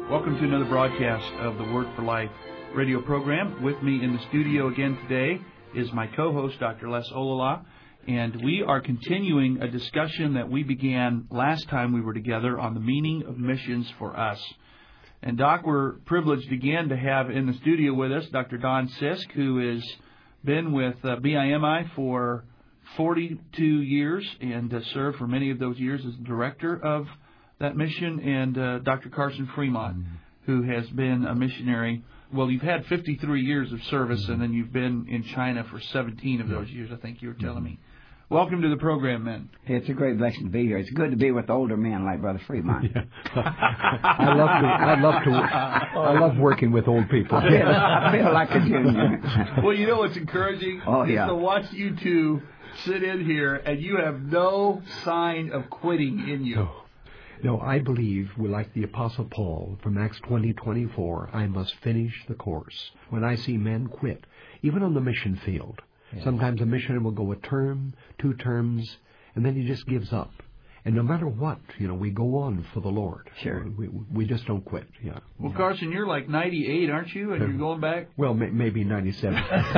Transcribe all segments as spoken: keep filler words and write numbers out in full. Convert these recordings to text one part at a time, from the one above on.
Welcome to another broadcast of the Word for Life radio program. With me in the studio again today is my co-host, Doctor Les Olala, and we are continuing a discussion that we began last time we were together on the meaning of missions for us. And, Doc, we're privileged again to have in the studio with us Doctor Don Sisk, who has been with uh, B I M I for forty-two years and uh, served for many of those years as director of that mission, and uh, Doctor Carson Fremont, mm-hmm. who has been a missionary. Well, you've had fifty-three years of service, mm-hmm. and then you've been in China for seventeen of those years, I think you were telling mm-hmm. me. Welcome to the program, men. It's a great blessing to be here. It's good to be with older men like Brother Fremont. Yeah. I love to. I love to. I love working with old people. I feel, I feel like a junior. Well, you know what's encouraging? Oh, is yeah. to watch you two sit in here, and you have no sign of quitting in you. No. No, I believe we're like the Apostle Paul from Acts twenty twenty-four. I must finish the course. When I see men quit, even on the mission field, yeah. sometimes a missionary will go a term, two terms, and then he just gives up. And no matter what, you know, we go on for the Lord. Sure. We, we just don't quit. Yeah. Well, Carson, you're like ninety-eight, aren't you? And you're going back? Well, may, maybe ninety-seven.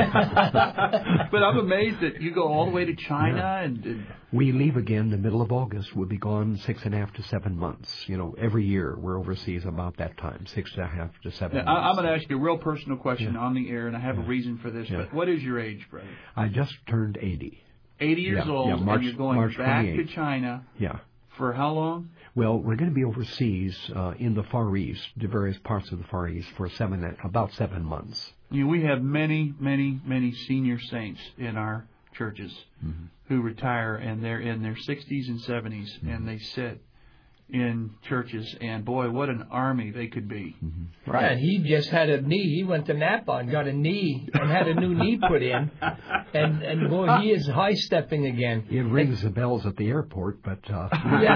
But I'm amazed that you go all the way to China. Yeah. and, and We leave again the middle of August. We'll be gone six and a half to seven months. You know, every year we're overseas about that time, six and a half to seven yeah, months. I'm going to ask you a real personal question yeah. on the air, and I have yeah. a reason for this. Yeah. But what is your age, brother? I just turned eighty. eighty years yeah. old, yeah, March, and you're going March back twenty-eighth. to China. Yeah. For how long? Well, we're going to be overseas uh, in the Far East, the various parts of the Far East, for seven, about seven months. You know, we have many, many, many senior saints in our churches mm-hmm. who retire, and they're in their sixties and seventies, mm-hmm. and they sit in churches, and boy, what an army they could be. Mm-hmm. Right. Yeah, and he just had a knee. He went to Napa and got a knee and had a new knee put in. And, and boy, he is high-stepping again. It rings the bells at the airport, but... Uh...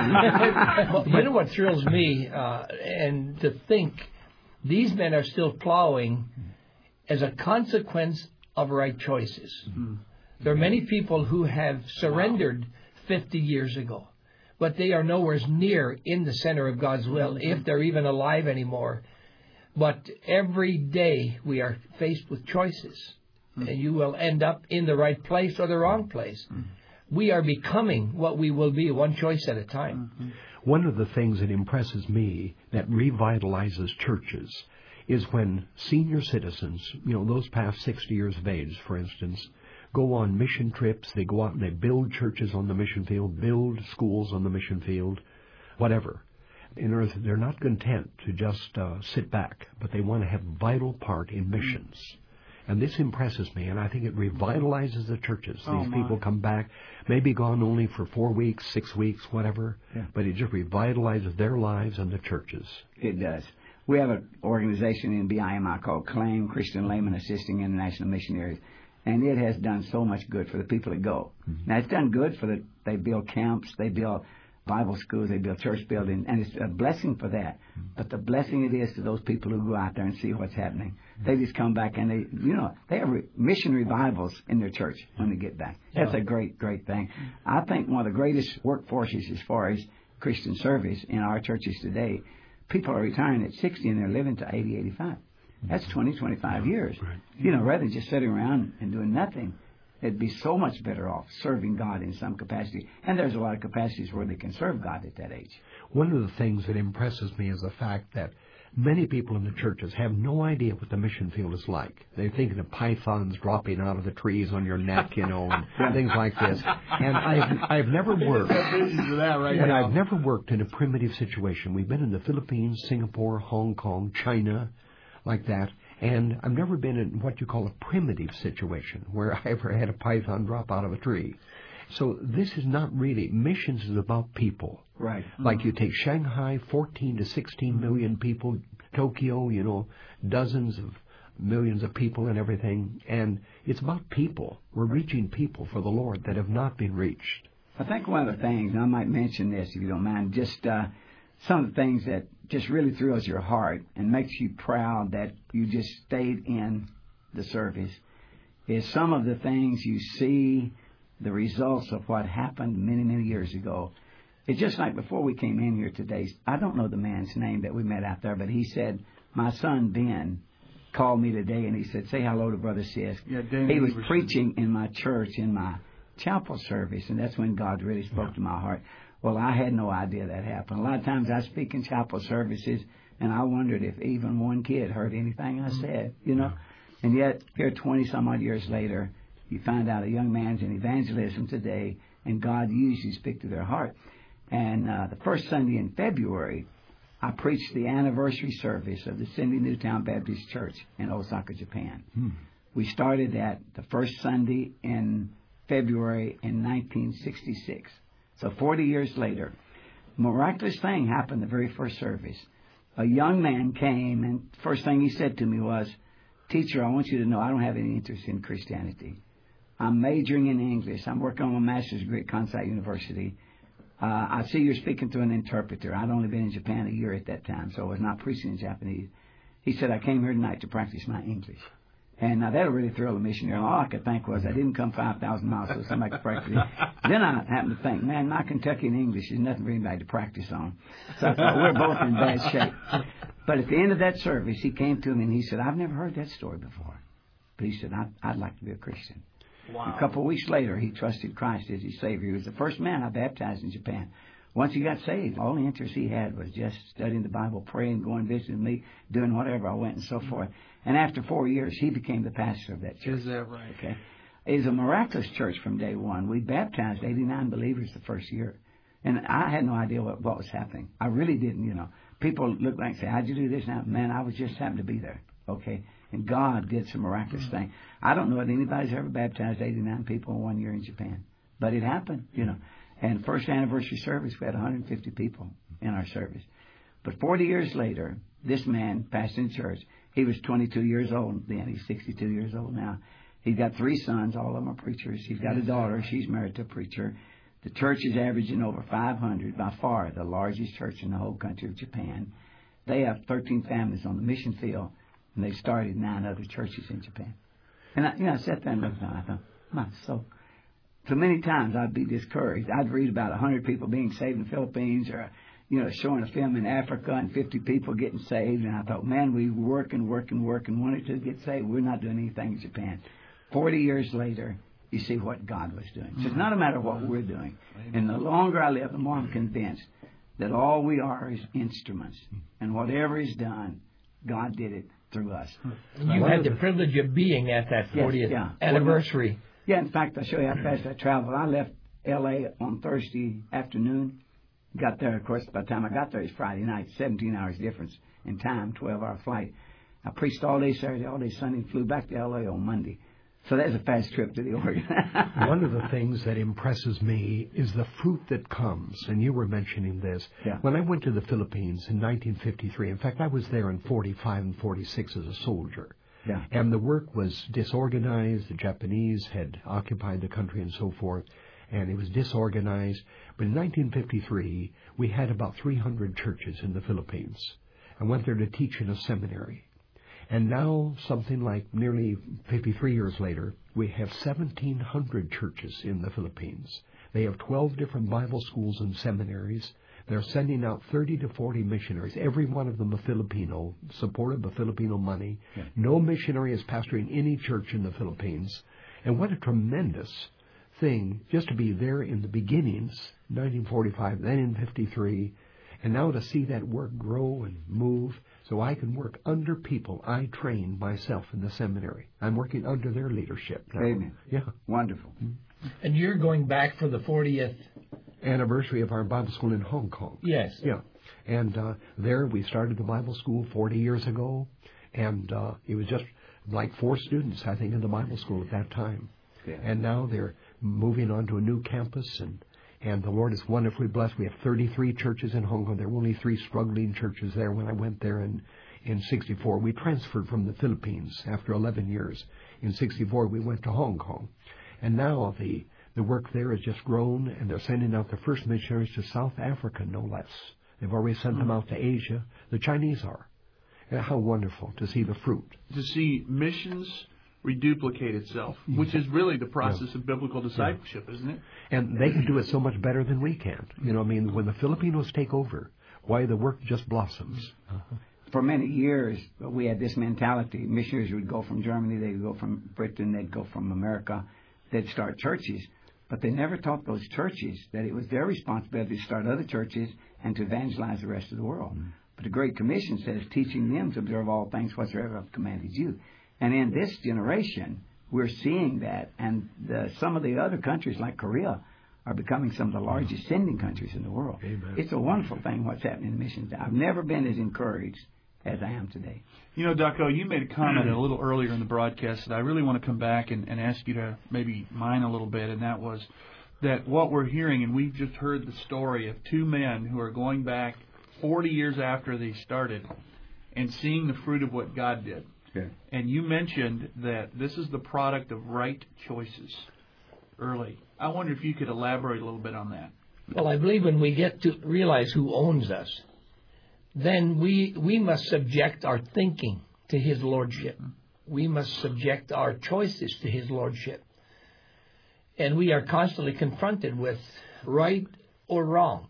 yeah. Well, you know what thrills me? Uh, and to think these men are still plowing as a consequence of right choices. Mm-hmm. There are many people who have surrendered wow. fifty years ago, but they are nowhere near in the center of God's will, if they're even alive anymore. But every day we are faced with choices, mm-hmm. and you will end up in the right place or the wrong place. Mm-hmm. We are becoming what we will be, one choice at a time. Mm-hmm. One of the things that impresses me that revitalizes churches is when senior citizens, you know, those past sixty years of age, for instance, go on mission trips. They go out and they build churches on the mission field, build schools on the mission field, whatever. In other words, they're not content to just uh, sit back, but they want to have a vital part in missions. And this impresses me, and I think it revitalizes the churches. Oh, These my. people come back, maybe gone only for four weeks, six weeks, whatever, yeah. but it just revitalizes their lives and the churches. It does. We have an organization in B I M I called CLAIM, Christian Layman Assisting International Missionaries. And it has done so much good for the people that go. Mm-hmm. Now, it's done good for the, they build camps, they build Bible schools, they build church buildings, and it's a blessing for that. Mm-hmm. But the blessing it is to those people who go out there and see what's happening. Mm-hmm. They just come back and they, you know, they have re- mission revivals in their church when they get back. That's yeah. a great, great thing. I think one of the greatest workforces as far as Christian service in our churches today, people are retiring at sixty and they're living to eighty, eighty-five. That's twenty, twenty-five years. Right. You know, rather than just sitting around and doing nothing, they'd be so much better off serving God in some capacity. And there's a lot of capacities where they can serve God at that age. One of the things that impresses me is the fact that many people in the churches have no idea what the mission field is like. They're thinking of pythons dropping out of the trees on your neck, you know, and things like this. And I've, I've never worked. that right and now. I've never worked in a primitive situation. We've been in the Philippines, Singapore, Hong Kong, China, like that, and I've never been in what you call a primitive situation where I ever had a python drop out of a tree. So this is not really, missions is about people. Right. Like mm-hmm. you take Shanghai, fourteen to sixteen million people, Tokyo, you know, dozens of millions of people and everything, and it's about people. We're reaching people for the Lord that have not been reached. I think one of the things, and I might mention this if you don't mind, just uh, some of the things that just really thrills your heart and makes you proud that you just stayed in the service is some of the things you see, the results of what happened many, many years ago. It's just like before we came in here today. I don't know the man's name that we met out there, but he said, my son Ben called me today, and he said, say hello to Brother Sisk. Yeah, Dan he was Everson. preaching in my church, in my chapel service, and that's when God really spoke yeah. to my heart. Well, I had no idea that happened. A lot of times I speak in chapel services, and I wondered if even one kid heard anything I said, you know. Yeah. And yet, here twenty-some-odd years later, you find out a young man's in evangelism today, and God used you to speak to their heart. And uh, the first Sunday in February, I preached the anniversary service of the Cindy Newtown Baptist Church in Osaka, Japan. Hmm. We started that the first Sunday in February in nineteen sixty-six. So forty years later, miraculous thing happened the very first service. A young man came, and the first thing he said to me was, teacher, I want you to know I don't have any interest in Christianity. I'm majoring in English. I'm working on a master's degree at Kansai University. Uh, I see you're speaking to an interpreter. I'd only been in Japan a year at that time, so I was not preaching in Japanese. He said, I came here tonight to practice my English. And uh, that really thrilled a missionary. All I could think was I didn't come five thousand miles so somebody could practice it. Then I happened to think, man, my Kentucky and English is nothing for anybody to practice on. So I thought, we're both in bad shape. But at the end of that service, he came to me and he said, I've never heard that story before. But he said, I'd, I'd like to be a Christian. Wow. A couple of weeks later, he trusted Christ as his Savior. He was the first man I baptized in Japan. Once he got saved, all the interest he had was just studying the Bible, praying, going visiting me, doing whatever I went and so forth. And after four years, he became the pastor of that church. Is that right? Okay. It was a miraculous church from day one. We baptized eighty-nine believers the first year. And I had no idea what, what was happening. I really didn't, you know. People look back and say, how'd you do this now? Man, I was just happened to be there. Okay. And God did some miraculous mm-hmm. thing. I don't know if anybody's ever baptized eighty-nine people in one year in Japan. But it happened, you know. And first anniversary service, we had one hundred fifty people in our service. But forty years later, this man pastoring church, he was twenty-two years old then. He's sixty-two years old now. He's got three sons. All of them are preachers. He's got a daughter. She's married to a preacher. The church is averaging over five hundred, by far the largest church in the whole country of Japan. They have thirteen families on the mission field, and they started nine other churches in Japan. And I, you know, I sat there and looked down. I thought, my soul. So many times I'd be discouraged. I'd read about one hundred people being saved in the Philippines, or, you know, showing a film in Africa and fifty people getting saved. And I thought, man, we work and work and work and wanted to get saved. We're not doing anything in Japan. Forty years later, you see what God was doing. So it's not a matter of what we're doing. And the longer I live, the more I'm convinced that all we are is instruments. And whatever is done, God did it through us. You had the privilege of being at that fortieth yes, yeah. anniversary. Yeah, in fact, I'll show you how fast I traveled. I left L A on Thursday afternoon. Got there, of course, by the time I got there, it's Friday night, seventeen hours difference in time, twelve-hour flight. I preached all day Saturday, all day Sunday, and flew back to L A on Monday. So that's a fast trip to the Oregon. One of the things that impresses me is the fruit that comes, and you were mentioning this. Yeah. When I went to the Philippines in nineteen fifty-three, in fact, I was there in forty-five and forty-six as a soldier. Yeah. And the work was disorganized. The Japanese had occupied the country and so forth, and it was disorganized. But in nineteen fifty-three, we had about three hundred churches in the Philippines. I went there to teach in a seminary. And now, something like nearly fifty-three years later, we have seventeen hundred churches in the Philippines. They have twelve different Bible schools and seminaries. They're sending out thirty to forty missionaries, every one of them a Filipino, supported by Filipino money. Yeah. No missionary is pastoring any church in the Philippines. And what a tremendous thing just to be there in the beginnings, nineteen forty-five, then in fifty-three, and now to see that work grow and move so I can work under people I trained myself in the seminary. I'm working under their leadership now. Amen. Yeah. Wonderful. And you're going back for the fortieth anniversary of our Bible school in Hong Kong. Yes. Yeah. And uh, there we started the Bible school forty years ago, and uh, it was just like four students, I think, in the Bible school at that time. Yeah. And now they're moving on to a new campus, and, and the Lord is wonderfully blessed. We have thirty-three churches in Hong Kong. There were only three struggling churches there when I went there in, in sixty-four. We transferred from the Philippines after eleven years. In sixty-four, we went to Hong Kong. And now the The work there has just grown, and they're sending out the first missionaries to South Africa, no less. They've already sent them out to Asia. The Chinese are. And how wonderful to see the fruit. To see missions reduplicate itself, which is really the process yeah. of biblical discipleship, yeah. isn't it? And they can do it so much better than we can. You know, I mean, when the Filipinos take over, why, the work just blossoms. Uh-huh. For many years, we had this mentality. Missionaries would go from Germany, they'd go from Britain, they'd go from America, they'd start churches. But they never taught those churches that it was their responsibility to start other churches and to evangelize the rest of the world. Mm-hmm. But the Great Commission says, teaching them to observe all things whatsoever I've commanded you. And in this generation, we're seeing that. And the, some of the other countries, like Korea, are becoming some of the largest sending countries in the world. Amen. It's a wonderful thing what's happening in missions. I've never been as encouraged as I am today. You know, Ducko, you made a comment a little earlier in the broadcast that I really want to come back and, and ask you to maybe mine a little bit, and that was that what we're hearing, and we've just heard the story of two men who are going back forty years after they started and seeing the fruit of what God did. Okay. And you mentioned that this is the product of right choices early. I wonder if you could elaborate a little bit on that. Well, I believe when we get to realize who owns us, then we we must subject our thinking to His Lordship. We must subject our choices to His Lordship. And we are constantly confronted with right or wrong.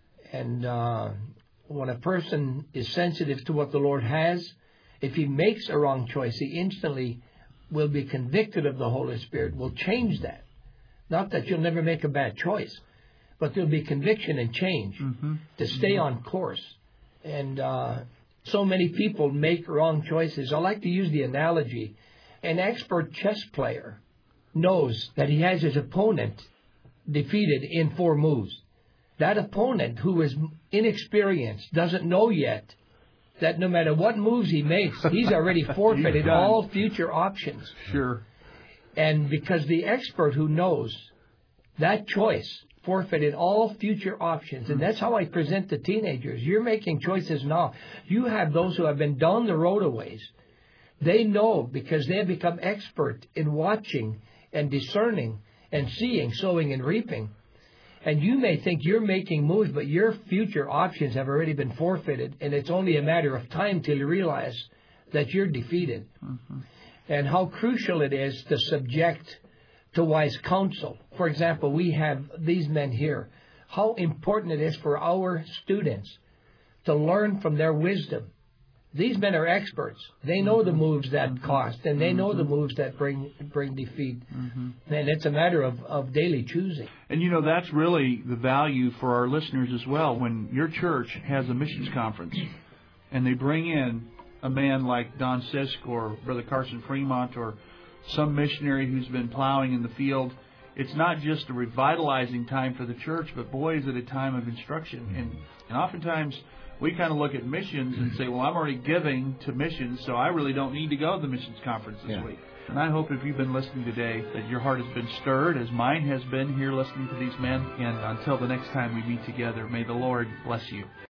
And uh, when a person is sensitive to what the Lord has, if he makes a wrong choice, he instantly will be convicted of the Holy Spirit, will change that. Not that you'll never make a bad choice, but there'll be conviction and change mm-hmm. to stay mm-hmm. on course. And uh, so many people make wrong choices. I like to use the analogy. An expert chess player knows that he has his opponent defeated in four moves. That opponent, who is inexperienced, doesn't know yet that no matter what moves he makes, he's already forfeited all future options. Sure. And because the expert who knows that choice forfeited all future options. And that's how I present to teenagers. You're making choices now. You have those who have been down the road a ways. They know because they have become expert in watching and discerning and seeing, sowing and reaping. And you may think you're making moves, but your future options have already been forfeited, and it's only a matter of time till you realize that you're defeated. Mm-hmm. And how crucial it is to subject to wise counsel. For example, we have these men here. How important it is for our students to learn from their wisdom. These men are experts. They know the moves that cost, and they know the moves that bring bring defeat. Mm-hmm. And it's a matter of, of daily choosing. And, you know, that's really the value for our listeners as well. When your church has a missions conference and they bring in a man like Don Sisk or Brother Carson Fremont or some missionary who's been plowing in the field, it's not just a revitalizing time for the church, but, boy, is it a time of instruction. And, and oftentimes we kind of look at missions and say, well, I'm already giving to missions, so I really don't need to go to the missions conference this yeah. week. And I hope if you've been listening today that your heart has been stirred, as mine has been here listening to these men. And until the next time we meet together, may the Lord bless you.